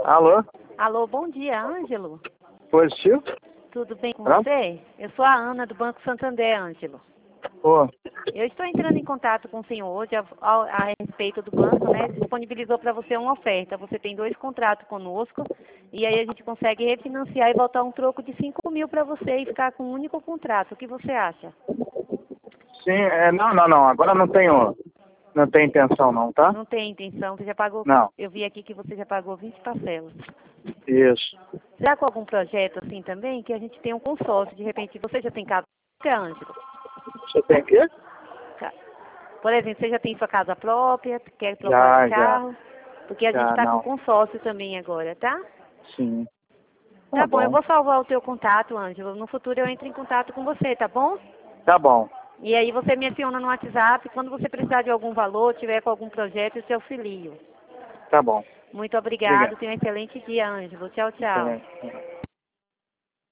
Alô? Alô, bom dia, Ângelo. Positivo? Tudo bem com Pronto? você? Eu sou a Ana, do Banco Santander, Ângelo. Pô, Eu estou entrando em contato com o senhor hoje a respeito do banco, né? Disponibilizou para você uma oferta. Você tem 2 contratos conosco e aí a gente consegue refinanciar e voltar um troco de 5.000 para você e ficar com um único contrato. O que você acha? sim, não. Agora não tenho intenção não, tá? Não tem intenção, você já pagou? Não, Eu vi aqui que você já pagou 20 parcelas. isso. Será com algum projeto assim também que a gente tem um consórcio? De repente você já tem casa, Ângelo? Você tem quê? Por exemplo, você já tem sua casa própria, quer trocar de Já, carro? Porque a gente está com não. consórcio também agora, tá? Sim. Tá bom, eu vou salvar o teu contato, Ângelo. No futuro eu entro em contato com você, tá bom? Tá bom. E aí você me adiciona no WhatsApp. Quando você precisar de algum valor, tiver com algum projeto, eu te auxilio. Tá bom. Muito obrigado. Obrigado. Tenha um excelente dia, Ângelo. Tchau, tchau. Excelente.